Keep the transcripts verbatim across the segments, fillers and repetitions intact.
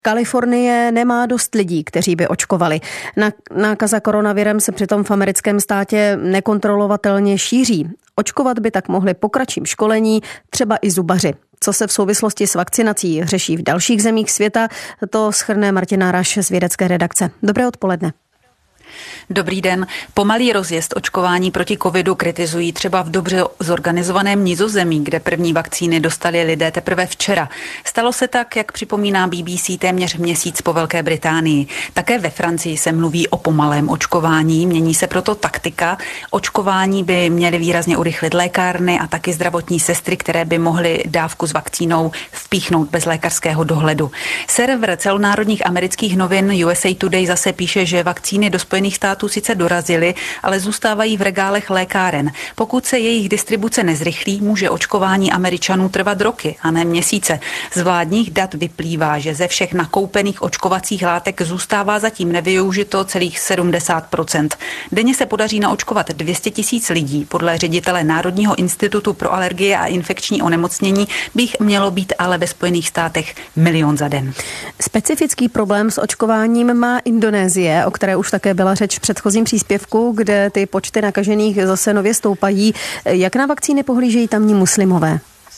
Kalifornie nemá dost lidí, kteří by očkovali. Nákaza koronavirem se přitom v americkém státě nekontrolovatelně šíří. Očkovat by tak mohli po kratším školení třeba i zubaři. Co se v souvislosti s vakcinací řeší v dalších zemích světa, to shrne Martina Raš z vědecké redakce. Dobré odpoledne. Dobrý den. Pomalý rozjezd očkování proti covidu kritizují třeba v dobře zorganizovaném Nizozemí, kde první vakcíny dostali lidé teprve včera. Stalo se tak, jak připomíná B B C, téměř měsíc po Velké Británii. Také ve Francii se mluví o pomalém očkování, mění se proto taktika. Očkování by měly výrazně urychlit lékárny a taky zdravotní sestry, které by mohly dávku s vakcínou vpíchnout bez lékařského dohledu. Server celonárodních amerických novin U S A Today zase píše, že vakcíny do Spojených států sice dorazily, ale zůstávají v regálech lékáren. Pokud se jejich distribuce nezrychlí, může očkování Američanů trvat roky a ne měsíce. Z vládních dat vyplývá, že ze všech nakoupených očkovacích látek zůstává zatím nevyužito celých sedmdesát procent. Denně se podaří naočkovat dvě stě tisíc lidí. Podle ředitele Národního institutu pro alergie a infekční onemocnění by jich mělo být ale ve Spojených státech milion za den. Specifický problém s očkováním má Indonésie, o které už také byla řeč v předchozím příspěvku, kde ty počty nakažených zase nově stoupají. Jak na vakcíny pohlížejí tamní muslimové?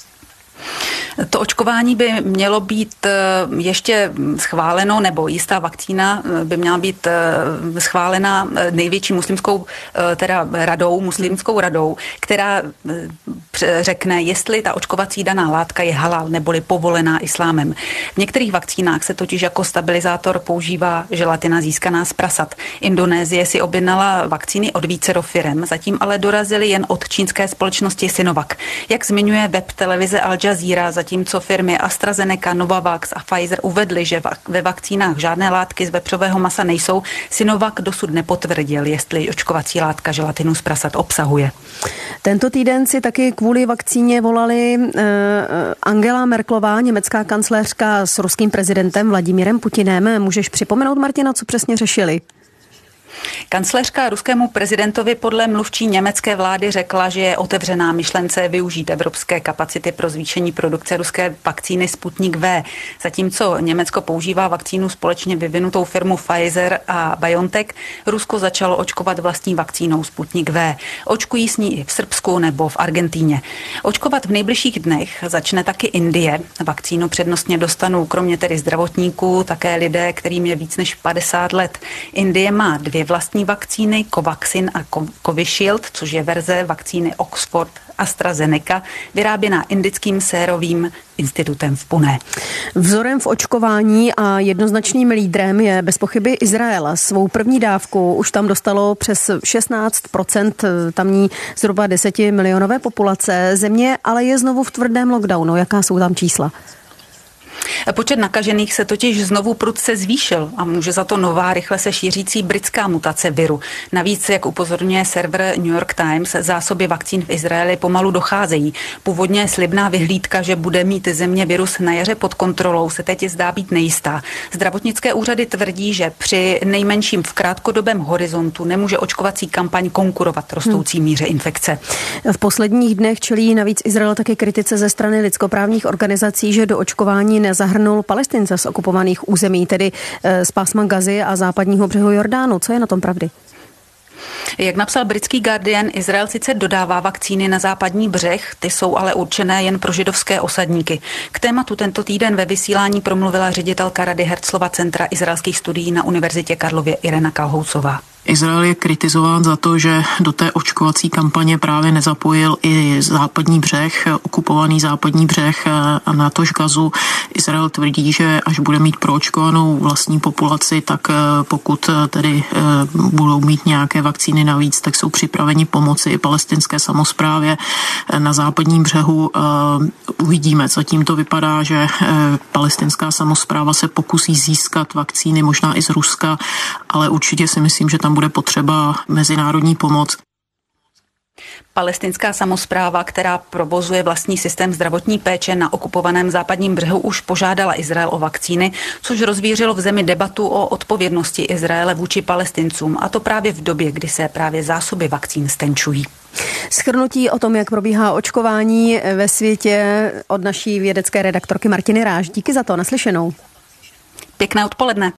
To očkování by mělo být ještě schváleno, nebo jistá vakcína by měla být schválena největší muslimskou teda radou, muslimskou radou, která řekne, jestli ta očkovací daná látka je halal neboli povolená islámem. V některých vakcínách se totiž jako stabilizátor používá želatina získaná z prasat. Indonésie si objednala vakcíny od vícero firem, zatím ale dorazily jen od čínské společnosti Sinovac. Jak zmiňuje web televize Al Jazeera, zatímco firmy AstraZeneca, Novavax a Pfizer uvedly, že ve vakcínách žádné látky z vepřového masa nejsou, Sinovac dosud nepotvrdil, jestli očkovací látka želatinu z prasat obsahuje. Tento týden si taky kvůli vakcíně volali Angela Merkelová, německá kancléřka, s ruským prezidentem Vladimírem Putinem. Můžeš připomenout, Martina, co přesně řešili? Kancléřka ruskému prezidentovi podle mluvčí německé vlády řekla, že je otevřená myšlence využít evropské kapacity pro zvýšení produkce ruské vakcíny Sputnik V. Zatímco Německo používá vakcínu společně vyvinutou firmu Pfizer a BioNTech, Rusko začalo očkovat vlastní vakcínou Sputnik V. Očkují s ní i v Srbsku nebo v Argentíně. Očkovat v nejbližších dnech začne taky Indie. Vakcínu přednostně dostanou kromě tedy zdravotníků také lidé, kterým je víc než padesát let. Indie má dvě vlastní vakcíny, Covaxin a Covishield, což je verze vakcíny Oxford AstraZeneca, vyráběná indickým sérovým institutem v Puné. Vzorem v očkování a jednoznačným lídrem je bez pochyby Izrael. Svou první dávku už tam dostalo přes šestnáct procent tamní zhruba desetimilionové populace. Země ale je znovu v tvrdém lockdownu. Jaká jsou tam čísla? Počet nakažených se totiž znovu prudce zvýšil a může za to nová, rychle se šířící britská mutace viru. Navíc, jak upozorňuje server New York Times, zásoby vakcín v Izraeli pomalu docházejí. Původně slibná vyhlídka, že bude mít země virus na jaře pod kontrolou, se teď zdá být nejistá. Zdravotnické úřady tvrdí, že při nejmenším v krátkodobém horizontu nemůže očkovací kampaň konkurovat rostoucí míře infekce. V posledních dnech čelí navíc Izrael také kritice ze strany lidskoprávních organizací, že do očkování nezahrnul Palestince z okupovaných území, tedy z pásma Gazy a západního břehu Jordánu. Co je na tom pravdy? Jak napsal britský Guardian, Izrael sice dodává vakcíny na západní břeh, ty jsou ale určené jen pro židovské osadníky. K tématu tento týden ve vysílání promluvila ředitelka Rady Herzlova centra izraelských studií na Univerzitě Karlově Irena Kalhousová. Izrael je kritizován za to, že do té očkovací kampaně právě nezapojil i západní břeh, okupovaný západní břeh a natož Gazu. Izrael tvrdí, že až bude mít proočkovanou vlastní populaci, tak pokud tedy budou mít nějaké vakcíny navíc, tak jsou připraveni pomoci i palestinské samosprávě na západním břehu. Uvidíme, zatím to vypadá, že palestinská samospráva se pokusí získat vakcíny možná i z Ruska, ale určitě si myslím, že tam bude potřeba mezinárodní pomoc. Palestinská samospráva, která provozuje vlastní systém zdravotní péče na okupovaném západním břehu, už požádala Izrael o vakcíny, což rozvířilo v zemi debatu o odpovědnosti Izraele vůči Palestincům, a to právě v době, kdy se právě zásoby vakcín stenčují. Shrnutí o tom, jak probíhá očkování ve světě, od naší vědecké redaktorky Martiny Ráš. Díky za to, naslyšenou. Pěkné odpoledne.